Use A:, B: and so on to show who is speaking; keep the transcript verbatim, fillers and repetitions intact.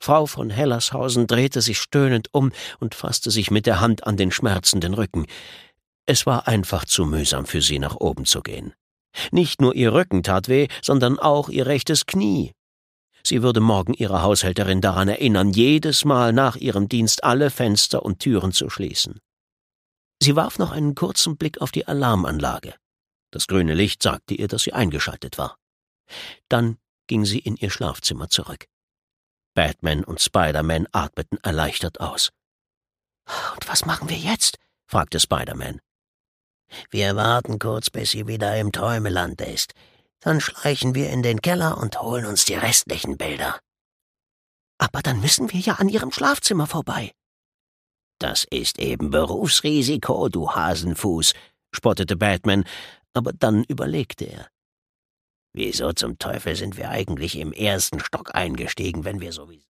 A: Frau von Hellershausen drehte sich stöhnend um und fasste sich mit der Hand an den schmerzenden Rücken. Es war einfach zu mühsam für sie, nach oben zu gehen. Nicht nur ihr Rücken tat weh, sondern auch ihr rechtes Knie. Sie würde morgen ihre Haushälterin daran erinnern, jedes Mal nach ihrem Dienst alle Fenster und Türen zu schließen. Sie warf noch einen kurzen Blick auf die Alarmanlage. Das grüne Licht sagte ihr, dass sie eingeschaltet war. Dann ging sie in ihr Schlafzimmer zurück. Batman und Spider-Man atmeten erleichtert aus. »Und was machen wir jetzt?« fragte Spider-Man. »Wir warten kurz, bis sie wieder im Träumeland ist. Dann schleichen wir in den Keller und holen uns die restlichen Bilder.« »Aber dann müssen wir ja an ihrem Schlafzimmer vorbei.« »Das ist eben Berufsrisiko, du Hasenfuß«, spottete Batman, aber dann überlegte er. »Wieso zum Teufel sind wir eigentlich im ersten Stock eingestiegen, wenn wir sowieso